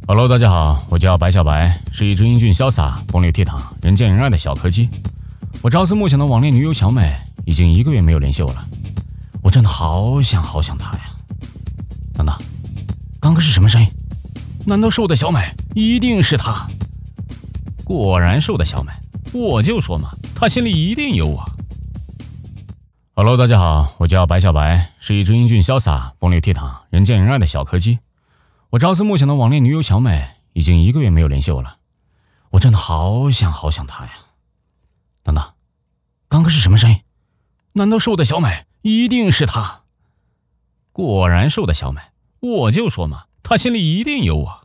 Hello， 大家好，我叫白小白，是一只英俊潇洒、风流倜傥、人见人爱的小柯基。我朝思暮想的网恋女友小美已经1个月没有联系我了，我真的好想她呀！等等，刚刚是什么声音？难道是我的小美？一定是她！果然是我的小美，我就说嘛，她心里一定有我。Hello， 大家好，我叫白小白，是一只英俊潇洒、风流倜傥、人见人爱的小柯基。我朝思暮想的网恋女友小美已经1个月没有联系我了，我真的好想她呀！等等，刚刚是什么声音？难道是我的小美？一定是她！果然是我的小美，我就说嘛，她心里一定有我。